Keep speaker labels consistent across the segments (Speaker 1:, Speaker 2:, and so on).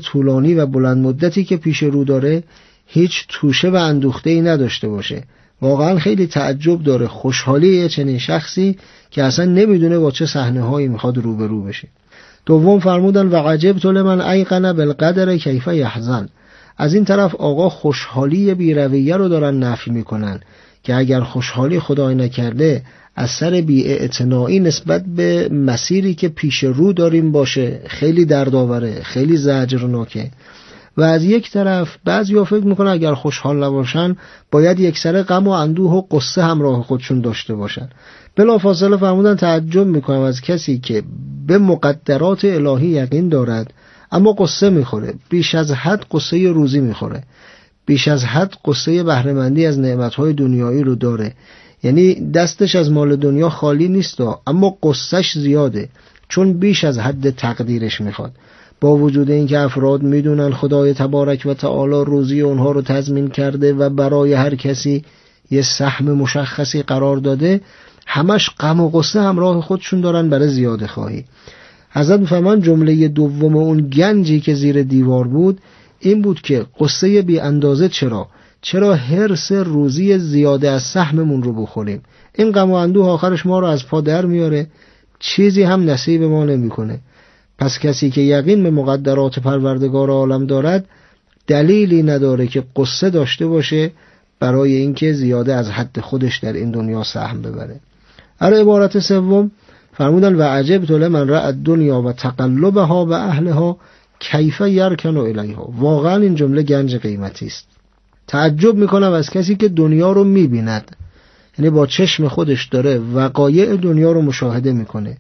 Speaker 1: طولانی و بلند مدتی که پیش رو داره هیچ توشه و اندوخته‌ای نداشته باشه. واقعا خیلی تعجب داره خوشحالی چنین شخصی که اصلا نمیدونه با چه صحنه‌هایی میخواد روبرو بشه. دوم فرمودن و عجبت لمن ایقن بالقدر کیف یحزن. از این طرف آقا خوشحالی بی‌رویه رو دارن نفی میکنن که اگر خوشحالی خدای نکرده از سر بی‌اعتنایی نسبت به مسیری که پیش رو داریم باشه خیلی دردآوره، خیلی زجرناکه. و از یک طرف بعضیا فکر میکنن اگر خوشحال نباشن باید یک سر غم و اندوه و قصه همراه خودشون داشته باشن. بلافاصله فرمودن تعجب میکنم از کسی که به مقدرات الهی یقین دارد اما قصه میخوره، بیش از حد قصه روزی میخوره، بیش از حد قصه بهره‌مندی از نعمتهای دنیایی رو داره. یعنی دستش از مال دنیا خالی نیست اما قصهش زیاده، چون بیش از حد تقدیرش میخواد. با وجود اینکه افراد میدونن خدای تبارک و تعالی روزی اونها رو تضمین کرده و برای هر کسی یه سهم مشخصی قرار داده، همش غم و قصه همراه خودشون دارن برای زیاده خواهی. حضرت میفهمن جمله دوم اون گنجی که زیر دیوار بود این بود که قصه بی اندازه چرا حرص روزی زیاده از سهممون رو بخوریم؟ این غم و اندوه آخرش ما رو از پا در میاره، چیزی هم نصیب ما نمیکنه. پس کسی که یقین به مقدرات پروردگار عالم دارد دلیلی نداره که قصه داشته باشه برای اینکه زیاده از حد خودش در این دنیا سهم ببره. عبارت سوم فرمودن و عجبت لمن رأى الدنیا و تقلبها و اهلها کیف یرکن الیها. واقعا این جمله گنج قیمتی است. تعجب میکنم از کسی که دنیا رو میبیند، یعنی با چشم خودش داره وقایع دنیا رو مشاهده میکنه،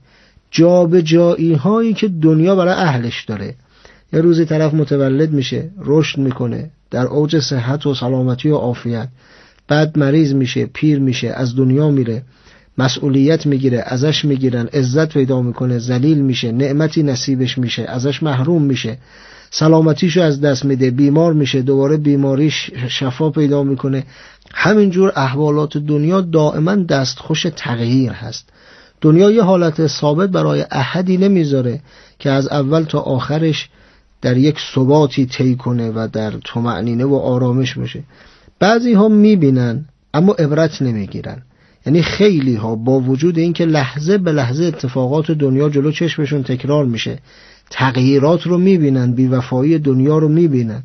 Speaker 1: جابجایی هایی که دنیا برای اهلش داره. یه روزی طرف متولد میشه، رشد میکنه در اوج صحت و سلامتی و عافیت، بعد مریض میشه، پیر میشه، از دنیا میره، مسئولیت میگیره، ازش میگیرن، عزت پیدا میکنه، ذلیل میشه، نعمتی نصیبش میشه، ازش محروم میشه، سلامتیشو از دست میده، بیمار میشه، دوباره بیماریش شفا پیدا میکنه. همینجور احوالات دنیا دائما دستخوش تغییر هست. دنیا یه حالت ثابت برای احدی نمیذاره که از اول تا آخرش در یک ثباتی طی کنه و در طمأنینه و آرامش باشه. بعضی ها میبینن اما عبرت نمیگیرن. یعنی خیلی ها با وجود اینکه لحظه به لحظه اتفاقات دنیا جلو چشمشون تکرار میشه، تغییرات رو میبینن، بیوفایی دنیا رو میبینن،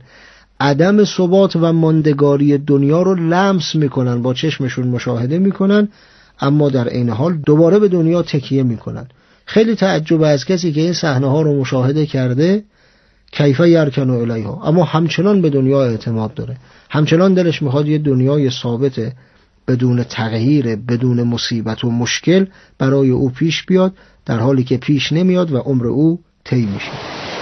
Speaker 1: عدم ثبات و ماندگاری دنیا رو لمس میکنن، با چشمشون مشاهده میکنن، اما در عین حال دوباره به دنیا تکیه میکنن. خیلی تعجب از کسی که این صحنه ها رو مشاهده کرده، کیف یرکن الیها، اما همچنان به دنیا اعتماد داره، همچنان دلش میخواد یه دنیای ثابت بدون تغییر، بدون مصیبت و مشکل برای او پیش بیاد، در حالی که پیش نمیاد و عمر او طی میشه.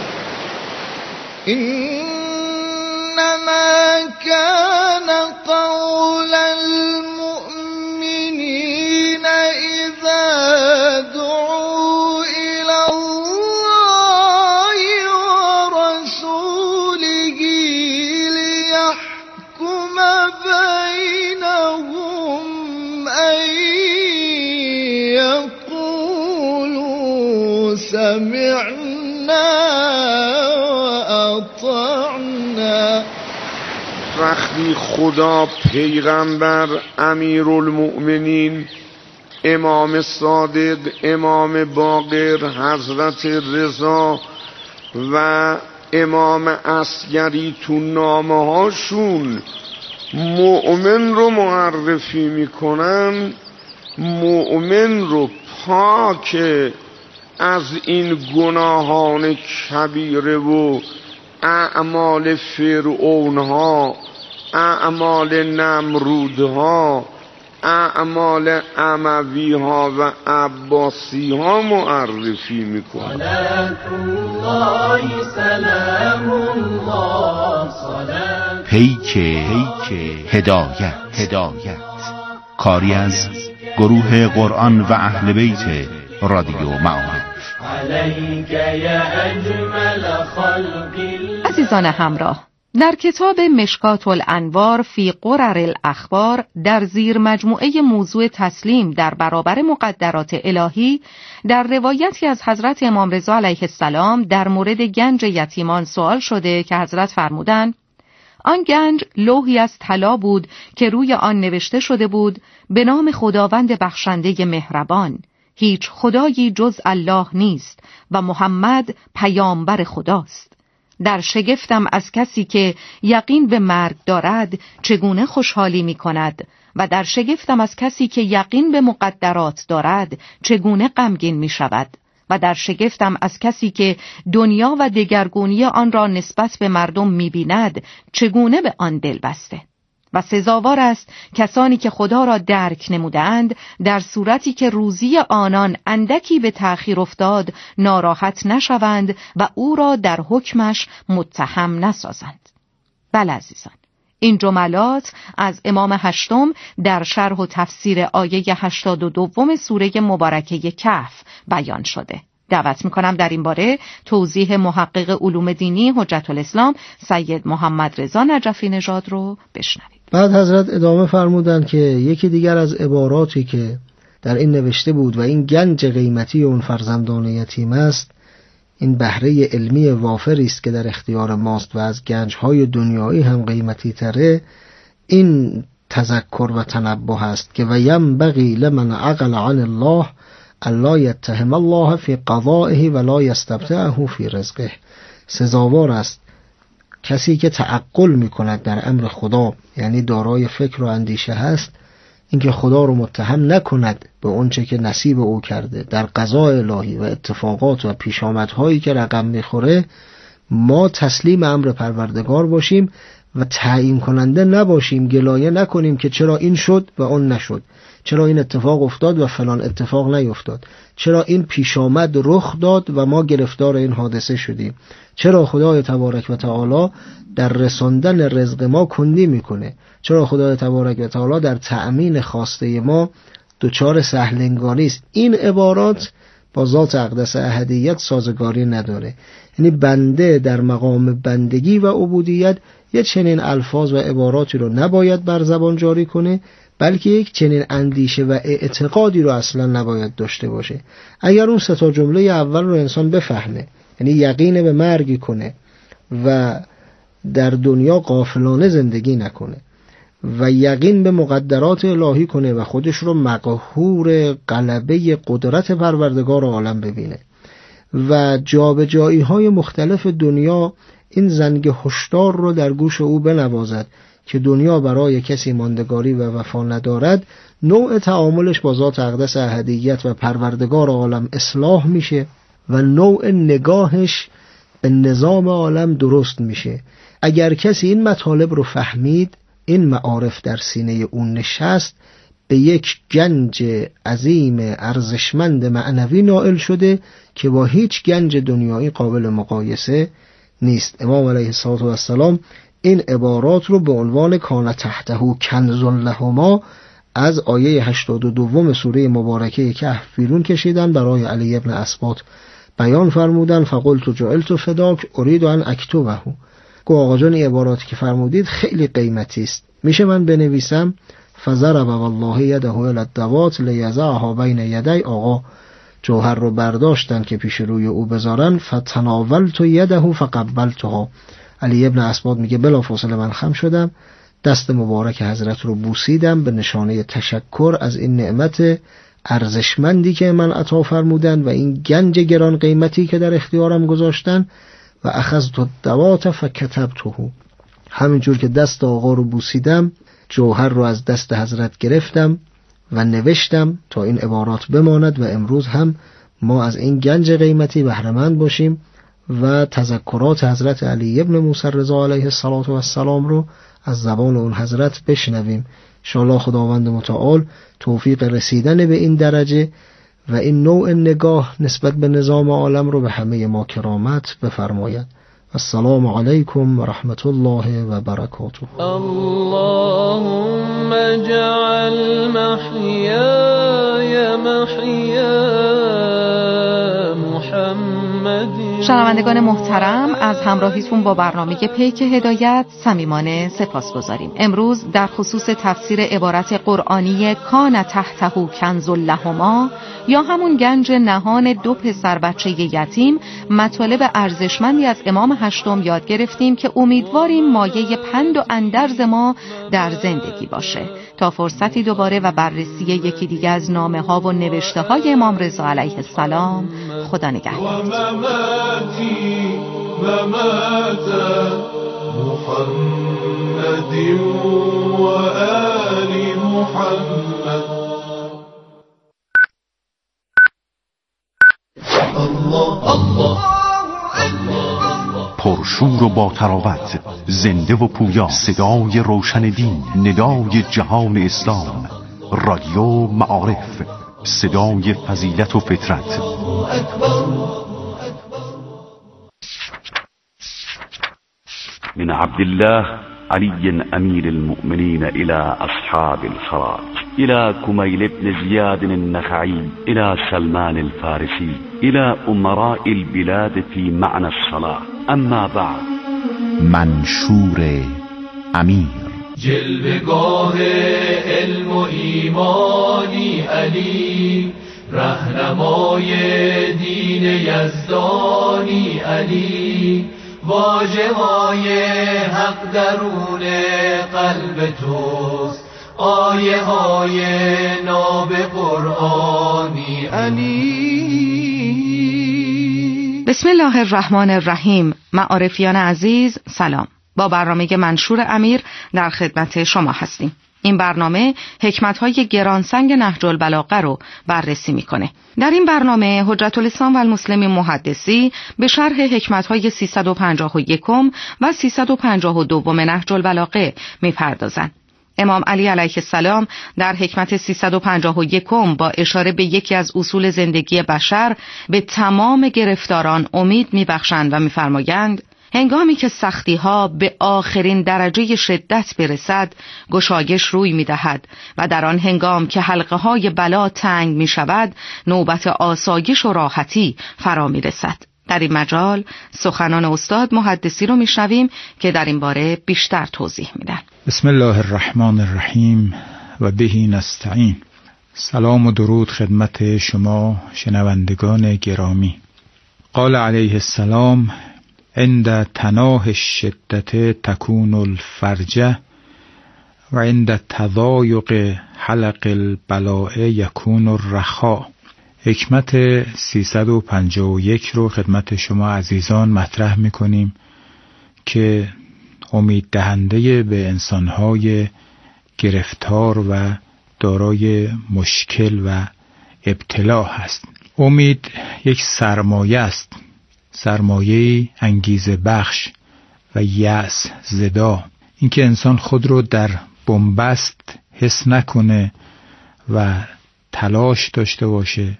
Speaker 2: انما كان قول المؤمنین اذا دعوا الى الله ورسوله لیحکم بینهم ان یقولوا سمعنا واطعنا.
Speaker 3: وقتی خدا پیغمبر امیرالمؤمنین امام صادق امام باقر حضرت رضا و امام عسگری تو نامه هاشون مؤمن رو معرفی میکنن، مؤمن رو پاک از این گناهان کبیره و اعمال فرعونها، اعمال نمرودها، اعمال امویها و عباسیها معرفی میکنه.
Speaker 4: پیک هدایت کاری از گروه قرآن و اهل بیت رادیو معارف.
Speaker 5: عزیزان همراه، در کتاب مشکات الانوار فی قرر الاخبار در زیر مجموعه موضوع تسلیم در برابر مقدرات الهی در روایتی از حضرت امام رضا علیه السلام در مورد گنج یتیمان سوال شده که حضرت فرمودند آن گنج لوحی از طلا بود که روی آن نوشته شده بود به نام خداوند بخشنده مهربان، هیچ خدایی جز الله نیست و محمد پیامبر خداست. در شگفتم از کسی که یقین به مرگ دارد چگونه خوشحالی می کند و در شگفتم از کسی که یقین به مقدرات دارد چگونه غمگین می شود و در شگفتم از کسی که دنیا و دگرگونی آن را نسبت به مردم می بیند چگونه به آن دل بسته. و سزاوار است کسانی که خدا را درک نمودند در صورتی که روزی آنان اندکی به تأخیر افتاد ناراحت نشوند و او را در حکمش متهم نسازند. بله عزیزان، این جملات از امام هشتم در شرح و تفسیر آیه 82 سوره مبارکه کهف بیان شده. دعوت میکنم در این باره توضیح محقق علوم دینی حجت الاسلام سید محمد رضا نجفی نژاد رو بشنوید.
Speaker 1: بعد حضرت ادامه فرمودند که یکی دیگر از عباراتی که در این نوشته بود و این گنج قیمتی اون فرزندان یتیم است، این بهره علمی وافری است که در اختیار ماست و از گنج‌های دنیایی هم قیمتی تره، این تذکر و تنبه است که و ینبغی لمن عقل عن الله الا یتهم الله فی قضائه ولا یستبطئه فی رزقه. سزاوار است کسی که تعقل میکند در امر خدا، یعنی دارای فکر و اندیشه هست، اینکه خدا رو متهم نکند به اونچه که نصیب او کرده در قضاء الهی و اتفاقات و پیشامدهایی که رقم میخوره. ما تسلیم امر پروردگار باشیم و تعیین کننده نباشیم، گلایه نکنیم که چرا این شد و اون نشد، چرا این اتفاق افتاد و فلان اتفاق نیفتاد، چرا این پیشامد رخ داد و ما گرفتار این حادثه شدیم، چرا خدای تبارک و تعالی در رساندن رزق ما کندی میکنه، چرا خدای تبارک و تعالی در تأمین خواسته ما دچار سهلنگاری است. این عبارات با ذات اقدس احدیت سازگاری نداره. یعنی بنده در مقام بندگی و عبودیت یه چنین الفاظ و عباراتی رو نباید بر زبان جاری کنه، بلکه یک چنین اندیشه و اعتقادی رو اصلا نباید داشته باشه. اگر اون سه تا جمله اول رو انسان بفهمه، یعنی یقین به مرگ کنه و در دنیا غافلانه زندگی نکنه و یقین به مقدرات الهی کنه و خودش رو مقهور غلبه قدرت پروردگار عالم ببینه و جابجایی های مختلف دنیا این زنگ هشدار رو در گوش او بنوازد که دنیا برای کسی ماندگاری و وفا ندارد، نوع تعاملش با ذات اقدس احدیت و پروردگار عالم اصلاح میشه و نوع نگاهش به نظام عالم درست میشه. اگر کسی این مطالب رو فهمید، این معارف در سینه اون نشست، به یک گنج عظیم ارزشمند معنوی نائل شده که با هیچ گنج دنیایی قابل مقایسه نیست. امام علیه السلام این عبارات رو به عنوان کان تحته کنز لهما از آیه 82 سوره مبارکه کهف بیرون کشیدن، برای علی ابن اسباط بیان فرمودن فقلت جعلت فداک اريد ان اکتبه. گو آقا جان این عباراتی که فرمودید خیلی قیمتی است، میشه من بنویسم؟ فضرب والله یده الی الدوات لیضعها بین یدی. آقا جوهر رو برداشتن که پیش روی او بذارن، فتناولت یده فقبلتها. علی ابن اسباط میگه بلافاصله من خم شدم، دست مبارک حضرت رو بوسیدم به نشانه تشکر از این نعمت ارزشمندی که من عطا فرمودن و این گنج گران قیمتی که در اختیارم گذاشتن. و اخذت الدوات فکتبته. همینجور که دست آقا رو بوسیدم، جوهر رو از دست حضرت گرفتم و نوشتم تا این عبارات بماند و امروز هم ما از این گنج قیمتی بهره‌مند باشیم و تذکرات حضرت علی ابن موسی رضا علیه السلام رو از زبان اون حضرت بشنویم. انشاءالله خداوند متعال توفیق رسیدن به این درجه و این نوع نگاه نسبت به نظام عالم رو به همه ما کرامت بفرماید. السلام علیکم و رحمت الله و برکاته.
Speaker 2: اللهم اجعل محیای محیا محمد
Speaker 5: شنوندگان محترم، از همراهیتون با برنامه پیک هدایت صمیمانه سپاسگزاریم. امروز در خصوص تفسیر عبارت قرآنی کان تحته کنز لهما یا همون گنج نهان دو پسر بچه یتیم مطالب ارزشمندی از امام هشتم یاد گرفتیم که امیدواریم مایه پند و اندرز ما در زندگی باشه. تا فرصتی دوباره و بررسی یکی دیگه از نامه ها و نوشته های امام رضا علیه السلام، خدا نگهدار.
Speaker 4: پرشور و با تراوت، زنده و پویا، صدای روشن دین، ندای جهان اسلام، رادیو معارف، صدای فضیلت و فطرت.
Speaker 6: من عبد الله علي أمير المؤمنين إلى أصحاب الفرات، إلى كميل بن زياد النخعي، إلى سلمان الفارسي، إلى أمراء البلاد في معنى الصلاة. أما بعد.
Speaker 4: منشور امیر،
Speaker 2: جلوه‌گاه علم و ایمانی علی، رهنمای دین یزدانی علی، واژه‌های حق درون قلب توست، آیه های ناب قرآنی علی.
Speaker 5: بسم الله الرحمن الرحیم. معارفیان عزیز سلام. با برنامه منشور امیر در خدمت شما هستیم. این برنامه حکمت‌های گرانسنگ نهج البلاغه رو بررسی میکنه. در این برنامه حجت الاسلام و المسلمین محدثی به شرح حکمت‌های 351 و 352 نهج البلاغه میپردازند. امام علی علیه السلام در حکمت 351 با اشاره به یکی از اصول زندگی بشر به تمام گرفتاران امید میبخشند و میفرمایند هنگامی که سختی‌ها به آخرین درجه شدت برسد، گشایش روی می‌دهد و در آن هنگام که حلقه‌های بلا تنگ می‌شود، نوبت آسایش و راحتی فرا می‌رسد. در این مجال سخنان استاد محدثی رو میشنویم که در این باره بیشتر توضیح میدن.
Speaker 7: بسم الله الرحمن الرحیم و بهی نستعین. سلام و درود خدمت شما شنوندگان گرامی. قال علیه السلام: عند تناه الشدت تکون الفرجه و عند تضایق حلق البلاء یکون الرخاء. حکمت 351 رو خدمت شما عزیزان مطرح میکنیم که امید دهنده به انسانهای گرفتار و دارای مشکل و ابتلا هست. امید یک سرمایه است، سرمایه انگیزه بخش و یأس زدا. اینکه انسان خود رو در بنبست حس نکنه و تلاش داشته باشه.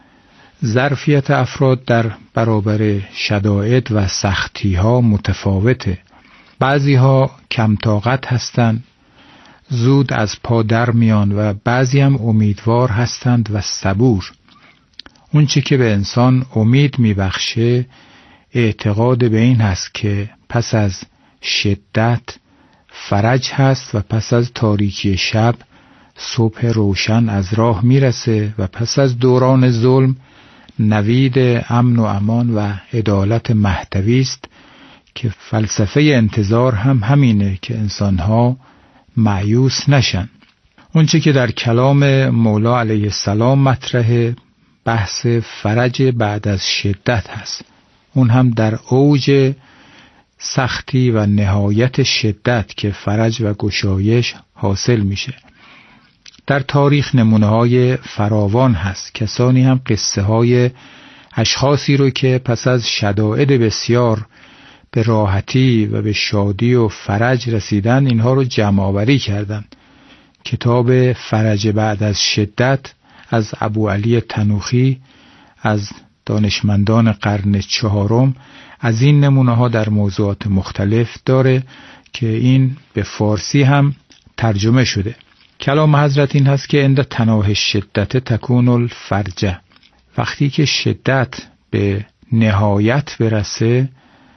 Speaker 7: ظرفیت افراد در برابر شدائد و سختی ها متفاوته. بعضی ها کم طاقت هستند، زود از پا در میان و بعضی هم امیدوار هستند و صبور. اون چی که به انسان امید میبخشه اعتقاد به این هست که پس از شدت فرج هست و پس از تاریکی شب صبح روشن از راه میرسه و پس از دوران ظلم نوید امن و امان و عدالت مهدوی است که فلسفه انتظار هم همینه که انسانها مایوس نشن. اونچه که در کلام مولا علیه السلام مطرحه بحث فرج بعد از شدت هست. اون هم در اوج سختی و نهایت شدت که فرج و گشایش حاصل میشه. در تاریخ نمونه‌های فراوان هست. کسانی هم قصه های اشخاصی رو که پس از شدائد بسیار به راحتی و به شادی و فرج رسیدن اینها رو جمع‌آوری کردن. کتاب فرج بعد از شدت از ابو علی تنوخی از دانشمندان قرن چهارم از این نمونه ها در موضوعات مختلف داره که این به فارسی هم ترجمه شده. کلام حضرت این هست که عند تناه شدت تکون الفرجه. وقتی که شدت به نهایت برسه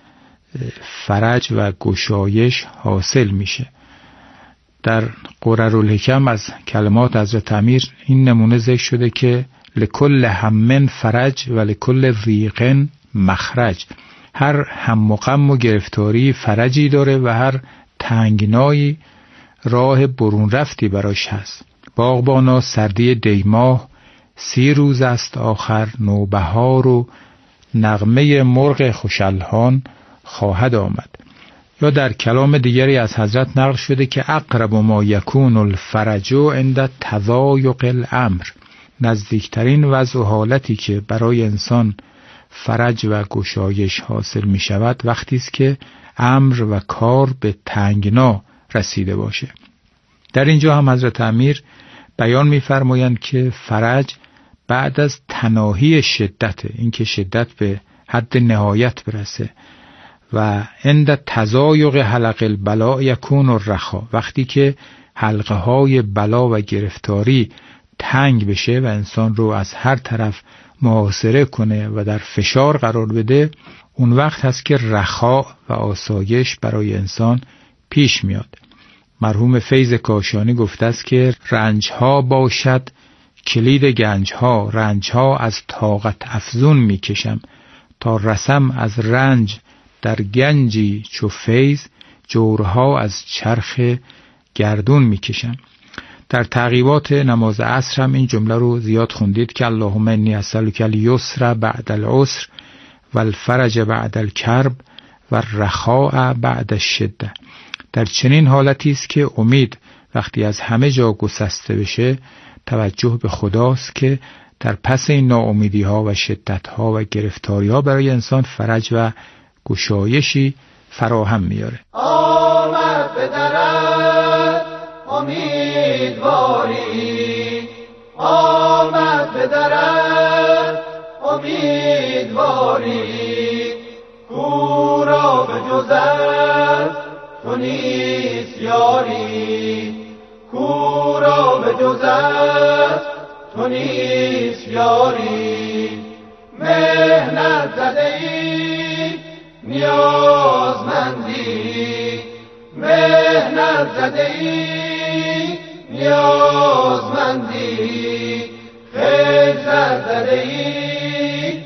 Speaker 7: فرج و گشایش حاصل میشه. در قررالحکم از کلمات حضرت امیر این نمونه ذکر شده که لکل هم فرج و لکل ضیق مخرج. هر هم و غم و گرفتاری فرجی داره و هر تنگنایی راه برون رفتی براش هست. باغبانا سردی دیماه 30 روز است آخر، نوبهار و نغمه مرغ خوشالهان خواهد آمد. یا در کلام دیگری از حضرت نقل شده که اقرب ما یکون الفرج عند تضایق الامر. نزدیکترین وضع و حالتی که برای انسان فرج و گشایش حاصل می شود وقتی است که امر و کار به تنگنا رسیده باشه. در اینجا هم حضرت امیر بیان می فرمایند که فرج بعد از تناهی شدت، اینکه شدت به حد نهایت برسه، و عند تضایق حلق البلاء یکون الرخا، وقتی که حلقه های بلا و گرفتاری تنگ بشه و انسان رو از هر طرف محاصره کنه و در فشار قرار بده، اون وقت هست که رخا و آسایش برای انسان پیش میاد. مرحوم فیض کاشانی گفته است که رنجها باشد کلید گنجها، رنجها از طاقت افزون میکشم، تا رسم از رنج در گنجی چو فیض، جورها از چرخ گردون میکشم. در تعقیبات نماز عصر هم این جمله رو زیاد خوندید که اللهم انی اسألک الیسر بعد العسر و الفرج بعد الکرب و الرخاء بعد الشده. در چنین حالتی است که امید وقتی از همه جا گسسته بشه، توجه به خداست که در پس این ناامیدی ها و شدت ها و گرفتاری ها برای انسان فرج و گشایشی فراهم میاره.
Speaker 2: آمد به درت امیدواری، آمد به درت امیدواری، کورا به جزت تو نیست یاری، کورا به جزت تو نیست یاری. مهنت زده ای نیازمندی، مهنت زده ای نیازمندی، خجلت زده ای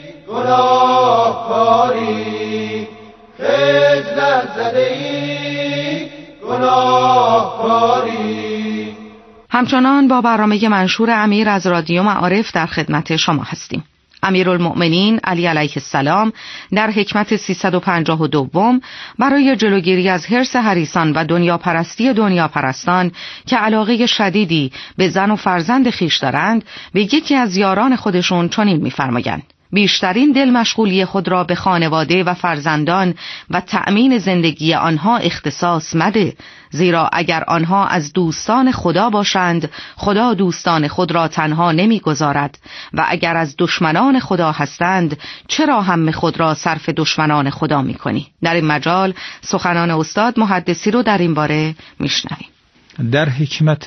Speaker 2: گناهکاری، خجلت زده ای گناهکاری.
Speaker 5: همچنان با برنامه منشور امیر از رادیو معارف در خدمت شما هستیم. امیرالمؤمنین علی علیه السلام در حکمت 352 برای جلوگیری از حرص حریصان و دنیاپرستان که علاقه شدیدی به زن و فرزند خویش دارند، به یکی از یاران خودشون چنین می‌فرمایند: بیشترین دل مشغولی خود را به خانواده و فرزندان و تأمین زندگی آنها اختصاص مده، زیرا اگر آنها از دوستان خدا باشند، خدا دوستان خود را تنها نمی‌گذارد، و اگر از دشمنان خدا هستند، چرا هم خود را صرف دشمنان خدا می‌کنی؟ در این مجال سخنان استاد محدثی رو در این باره میشنویم.
Speaker 7: در حکمت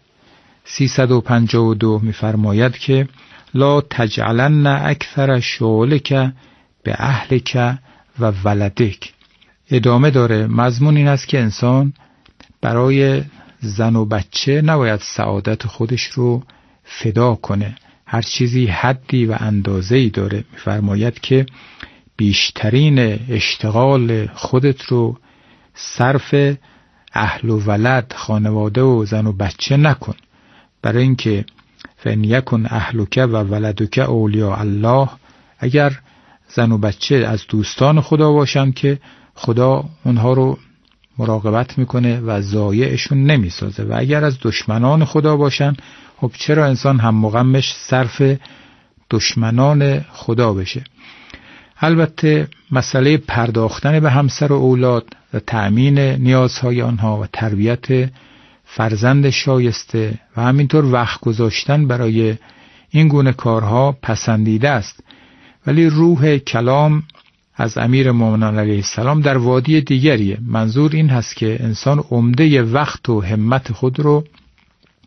Speaker 7: 352 می‌فرماید که لا تجعلن اکثر شغلک به اهلک و ولدک. ادامه داره. مضمون این است که انسان برای زن و بچه نباید سعادت خودش رو فدا کنه. هر چیزی حدی و اندازه‌ای داره. می‌فرماید که بیشترین اشتغال خودت رو صرف اهل و ولد، خانواده و زن و بچه نکن، برای اینکه فَإِنْ يَكُنْ أَهْلُكَ وَوَلَدُكَ أَوْلِيَاءَ اللَّهِ، اگر زن و بچه از دوستان خدا باشن که خدا اونها رو مراقبت میکنه و ضایعشون نمیسازه، و اگر از دشمنان خدا باشن، خب چرا انسان هم غمش صرف دشمنان خدا بشه؟ البته مسئله پرداختن به همسر و اولاد و تأمین نیازهای آنها و تربیت فرزند شایسته و همینطور وقت گذاشتن برای این گونه کارها پسندیده است، ولی روح کلام از امیر مومنان علیه السلام در وادی دیگریه. منظور این هست که انسان عمده وقت و همت خود رو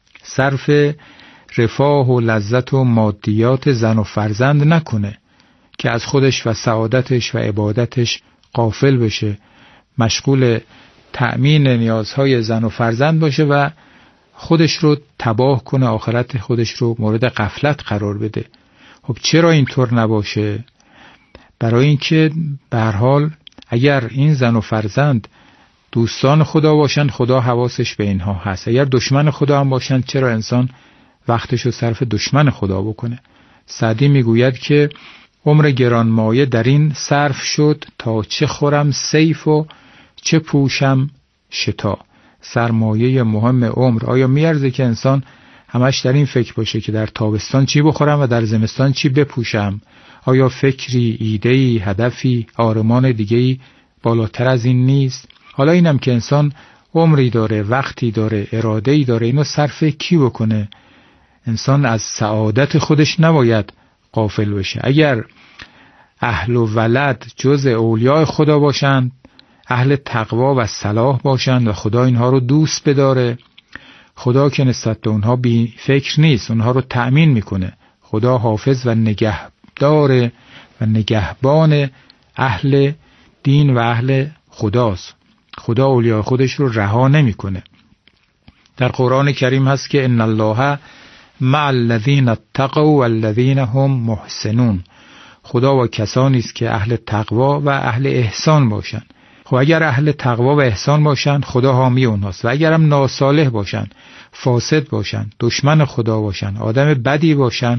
Speaker 7: صرف رفاه و لذت و مادیات زن و فرزند نکنه، که از خودش و سعادتش و عبادتش غافل بشه، مشغول تأمین نیازهای زن و فرزند باشه و خودش رو تباه کنه، آخرت خودش رو مورد غفلت قرار بده. خب چرا اینطور نباشه؟ برای اینکه به هر حال اگر این زن و فرزند دوستان خدا باشند، خدا حواسش به اینها هست. اگر دشمن خدا هم باشند، چرا انسان وقتش رو صرف دشمن خدا بکنه؟ سعدی میگوید که عمر گرانمایه در این صرف شد، تا چه خورم صیف و چه پوشم شتا. سرمایه مهم عمر. آیا میارزه که انسان همش در این فکر باشه که در تابستان چی بخورم و در زمستان چی بپوشم؟ آیا فکری، ایده‌ای، هدفی، آرمان دیگه‌ای بالاتر از این نیست؟ حالا اینم که انسان عمری داره، وقتی داره، اراده‌ای داره، اینو صرف کی بکنه؟ انسان از سعادت خودش نباید غافل بشه. اگر اهل و ولد جز اولیاء خدا باشند، اهل تقوا و صلاح باشند و خدا اینها رو دوست بداره، خدا که نسبت به اونها بی فکر نیست، اونها رو تأمین میکنه. خدا حافظ و نگهدار و نگهبان اهل دین و اهل خداست. خدا اولیاء خودش رو رها نمیکنه. در قرآن کریم هست که ان الله مع الذین اتقوا والذین هم محسنون. خدا با کسانی است که اهل تقوا و اهل احسان باشند. خب اگر اهل تقوا و احسان باشند، خدا حامی اونهاست. و اگر هم ناصالح باشند، فاسد باشند، دشمن خدا باشند، آدم بدی باشند،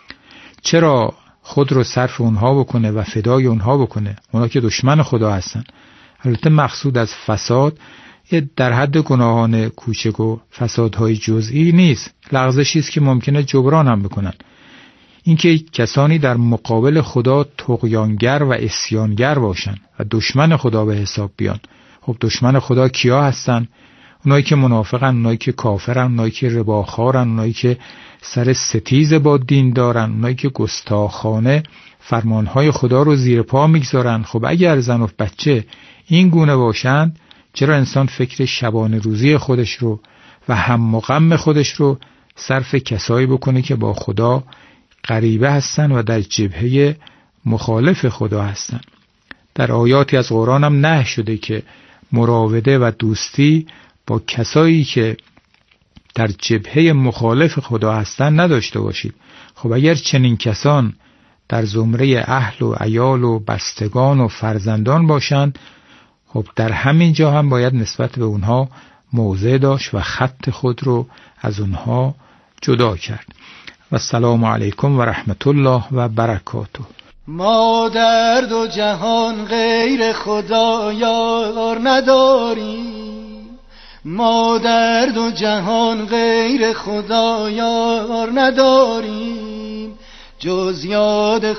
Speaker 7: چرا خود رو صرف اونها بکنه و فدای اونها بکنه؟ اونها که دشمن خدا هستن. البته مقصود از فساد در حد گناهان کوچک و فسادهای جزئی نیست، لغزشی است که ممکنه جبران هم بکنن. اینکه کسانی در مقابل خدا طغیانگر و عصیانگر باشن و دشمن خدا به حساب بیان. خب دشمن خدا کیا هستن؟ اونایی که منافقن، اونایی که کافرن، اونایی که رباخارن، اونایی که سر ستیز با دین دارن، اونایی که گستاخانه فرمانهای خدا رو زیر پا میگذارن. خب اگر زن و بچه این گونه باشند، چرا انسان فکر شبانه روزی خودش رو و هم و غم خودش رو صرف کسایی بکنه که با خدا غریبه هستن و در جبهه مخالف خدا هستن؟ در آیاتی از قرآن هم نهی شده که مراوده و دوستی با کسایی که در جبهه مخالف خدا هستن نداشته باشید. خب اگر چنین کسان در زمره اهل و عیال و بستگان و فرزندان باشند، خب در همین جا هم باید نسبت به اونها موضع داشت و خط خود رو از اونها جدا کرد. و السلام علیکم و رحمت الله و برکاته.
Speaker 8: ما در دو جهان غیر خدا یار نداریم، ما در دو جهان غیر خدا یار نداریم، جز یاد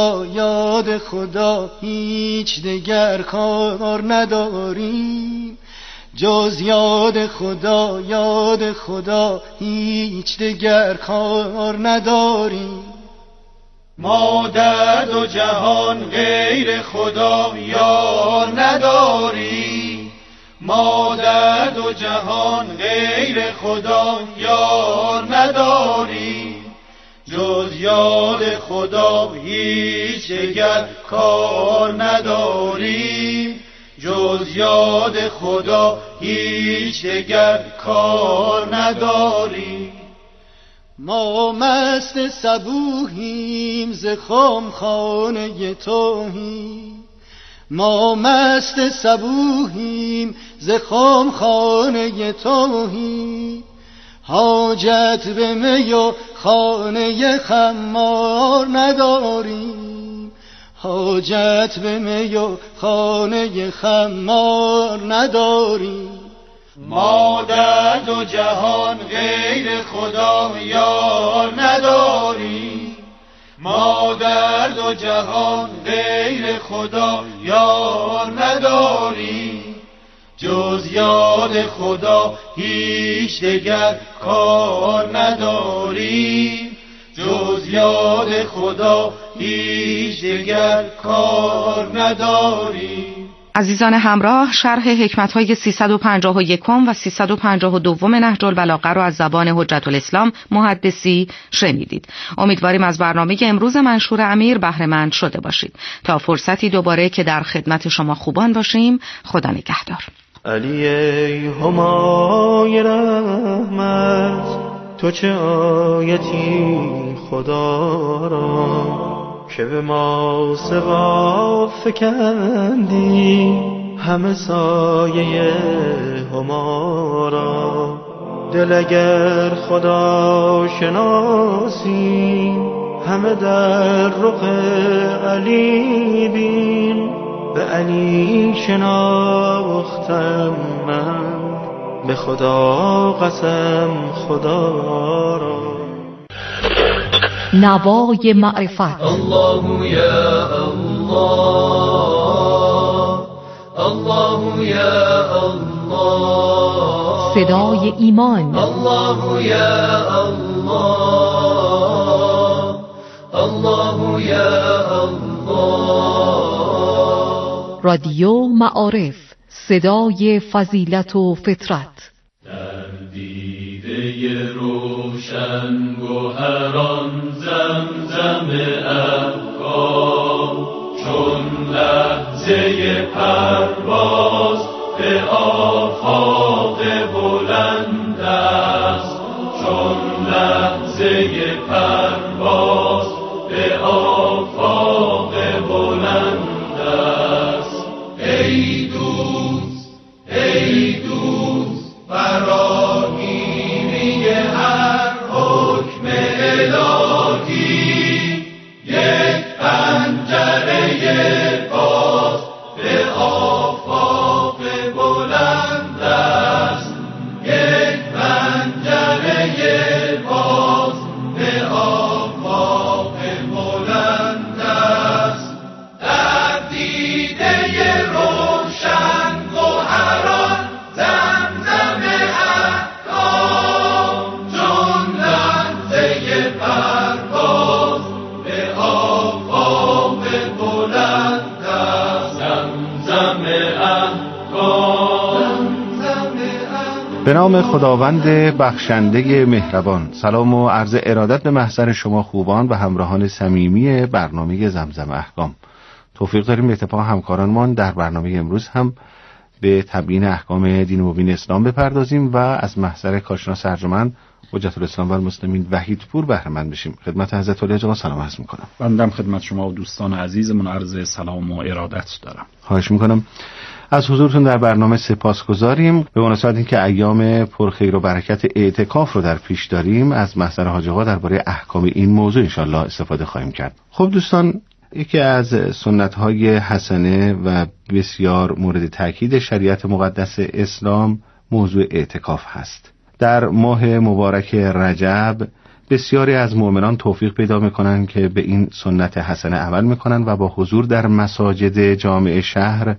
Speaker 8: خدا هیچ دگر کار نداریم، جز یاد خدا هیچ دگر کار نداریم.
Speaker 2: ما در دو جهان غیر خدا یار نداریم، ما در دو جهان غیر خدا یار نداریم، جز یاد خدا هیچ دگر کار نداریم، جز یاد خدا هیچ دگر کار نداریم.
Speaker 8: ما مست صبوحیم ز خمخانه توحید، ما مست صبوحیم ز خمخانه توحید، حاجت به می و خانه خمار نداریم، حاجت به می و خانه خمار نداریم.
Speaker 2: ما در دو جهان غیر خدا یار نداریم، ما در دو جهان غیر خدا یار نداریم، جز یاد خدا هیچ دگر کار نداریم، جز یاد خدا هیچ دگر کار نداریم.
Speaker 5: عزیزان همراه، شرح حکمت‌های 351 و 352 نهج البلاغه را از زبان حجت الاسلام محدثی شنیدید. امیدواریم از برنامه امروز منشور امیر بهره مند شده باشید. تا فرصتی دوباره که در خدمت شما خوبان باشیم، خدا نگهدار.
Speaker 9: علی ای همای رحمت، تو چه آیتی خدا را که به ما سوا فکندی همه سایه هما را. دل اگر خدا شناسی همه در رخ علی بین. به علی شناختم من، به خدا قسم خدا را.
Speaker 5: نوای معرفت.
Speaker 2: الله یا الله، الله یا الله،
Speaker 5: صدای ایمان.
Speaker 2: الله یا الله، الله یا الله.
Speaker 5: رادیو معارف، صدای فضیلت و فطرت.
Speaker 2: در دیده روشن گوهران زمزم افکار، چون لحظه پرواز به آفاق بلند است، چون لحظه پرواز به آفاق بلند است. ای دوست، ای دوست، فراگیری هر حکم الهی، یک پنجره باز به آفاق بلند است، یک پنجره باز به آفاق بلند است. در دیده روشن گوهران زمزم احکام، چون لحظه پرواز به آفاق بلند است. زمزم احکام، زمزم احکام.
Speaker 10: به نام خداوند بخشنده مهربان. سلام و عرض ارادت به محضر شما خوبان و همراهان صمیمی برنامه زمزم احکام. توفیق داریم به اتفاق همکارانمان در برنامه امروز هم به تبیین احکام دین مبین اسلام بپردازیم و از محضر کارشناس ارجمند حجت الاسلام و المسلمین وحید پور بهره مند بشیم. خدمت حضرت علی جان سلام عرض می‌کنم.
Speaker 11: بنده خدمت شما و دوستان عزیزمون عرض سلام و ارادت دارم.
Speaker 10: خواهش می‌کنم. از حضورتون در برنامه سپاسگزاریم. به مناسبت اینکه ایام پرخیر و برکت اعتکاف رو در پیش داریم، از محضر حاج آقا درباره احکام این موضوع انشالله استفاده خواهیم کرد. خب دوستان، یکی از سنت‌های حسنه و بسیار مورد تاکید شریعت مقدس اسلام موضوع اعتکاف هست. در ماه مبارک رجب بسیاری از مؤمنان توفیق پیدا می‌کنند که به این سنت حسنه عمل می‌کنند و با حضور در مساجد جامع شهر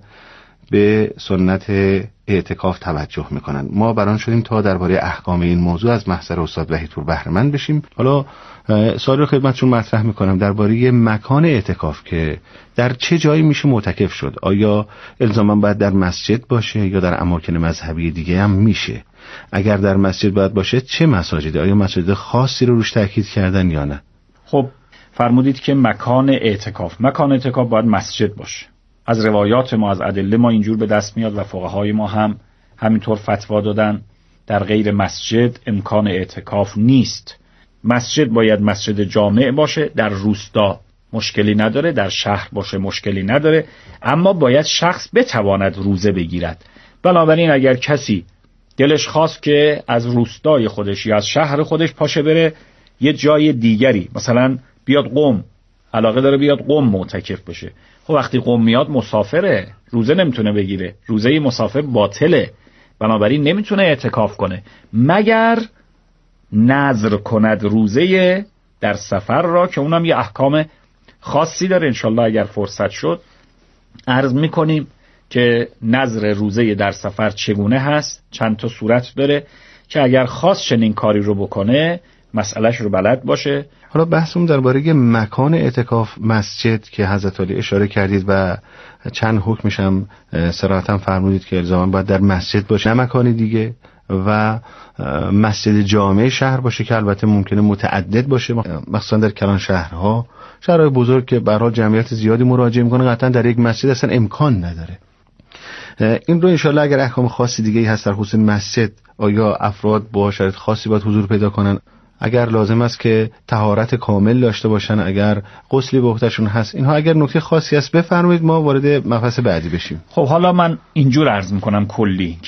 Speaker 10: به سنت اعتکاف توجه میکنن. ما بران شدیم تا درباره احکام این موضوع از محضر استاد وحید پور بهره مند بشیم. حالا سوالی رو خدمتتون مطرح میکنم درباره مکان اعتکاف که در چه جایی میشه معتکف شد. آیا الزاما باید در مسجد باشه یا در اماکن مذهبی دیگه هم میشه؟ اگر در مسجد باید باشه چه مساجدی؟ آیا مساجد خاصی رو روش تاکید کردن یا نه؟
Speaker 11: خب فرمودید که مکان اعتکاف باید مسجد باشه. از روایات ما، از ادله ما اینجور به دست میاد و فقهای ما هم همینطور فتوا دادن در غیر مسجد امکان اعتکاف نیست. مسجد باید مسجد جامع باشه، در روستا مشکلی نداره، در شهر باشه مشکلی نداره، اما باید شخص بتواند روزه بگیرد. بنابراین اگر کسی دلش خواست که از روستای خودش یا از شهر خودش پاشه بره یه جای دیگری، مثلا بیاد قم، علاقه داره بیاد قم معتکف بشه، خب وقتی قم میاد مسافره، روزه نمیتونه بگیره، روزه مسافر باطله، بنابراین نمیتونه اعتکاف کنه مگر نذر کند روزه در سفر را که اونم یه احکام خاصی داره. انشالله اگر فرصت شد عرض میکنیم که نذر روزه در سفر چگونه هست. چند تا صورت داره که اگر خواست چنین کاری رو بکنه مسئلهش رو بلد باشه.
Speaker 10: حالا بحثمون درباره مکان اعتکاف مسجد که حضرت علی اشاره کردید و چند حکمش هم صراحتاً فرمودید که الزاما باید در مسجد باشه نه مکان دیگه، و مسجد جامع شهر باشه که البته ممکنه متعدد باشه، مخصوصا در کلان شهرهای بزرگ که به هر حال جمعیت زیادی مراجعه میکنه، قطعا در یک مسجد اصلا امکان نداره. این رو انشالله اگر احکام خاصی دیگه ای هست در خصوص مسجد، آیا افراد با شرایط خاصی باید حضور پیدا کنن، اگر لازم است که طهارت کامل داشته باشن، اگر غسلی به عهدهشون هست، اینها اگر نکته خاصی است بفرمایید، ما وارد مبحث بعدی بشیم.
Speaker 11: خب حالا من اینجور عرض میکنم کلی